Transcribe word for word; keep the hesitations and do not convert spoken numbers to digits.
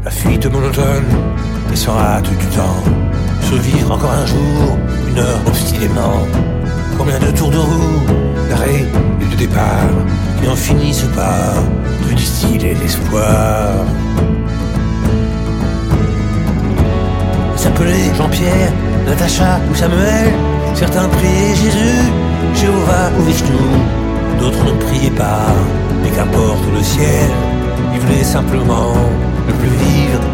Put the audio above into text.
la fuite monotone, et sans hâte du temps. Survivre encore un jour, une heure obstinément. Combien de tours de roue, d'arrêt et de départ, qui n'en finissent pas de distiller l'espoir. S'appeler Jean-Pierre, Natacha ou Samuel, certains priaient Jésus, Jéhovah ou Vishnu, d'autres ne priaient pas, mais qu'importe le ciel, ils voulaient simplement ne plus vivre